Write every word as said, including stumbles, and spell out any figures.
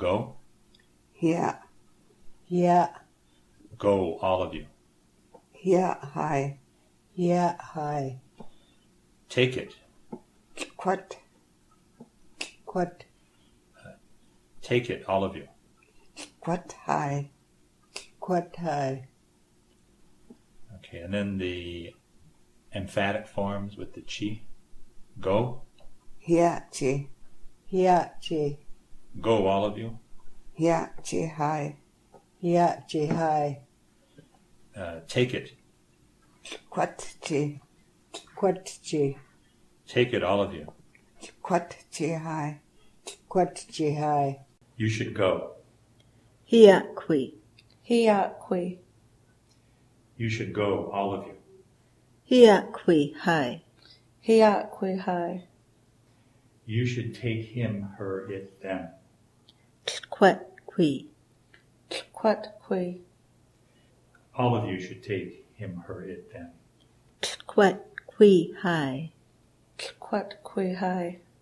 Go. Yeah. Yeah. Go, all of you. Yeah. Hi. Yeah. Hi. Take it. Quat. Quat. Take it, all of you. Quat. Hi. Quat. Hi. Okay, and then the emphatic forms with the chi. Go. Yeah. Chi. Yeah. Chi. Go, all of you. Yeah. Chi. Hi. Yeah. Chi. Hi. Uh, take it. Quat. Chi. Quat. Chi. Take it, all of you. Quat. Chi. Hi. Quat. Chi. Hi. You should go. Hia. Qui. Hia qui. You should go, all of you. Hia. Qui. Hi. Hia qui hai. You should take him, her, it, them. Quat. Qui. Quat qui. All of you should take him, her, it, them. Quat. Qui. Hi. Quat qui hai.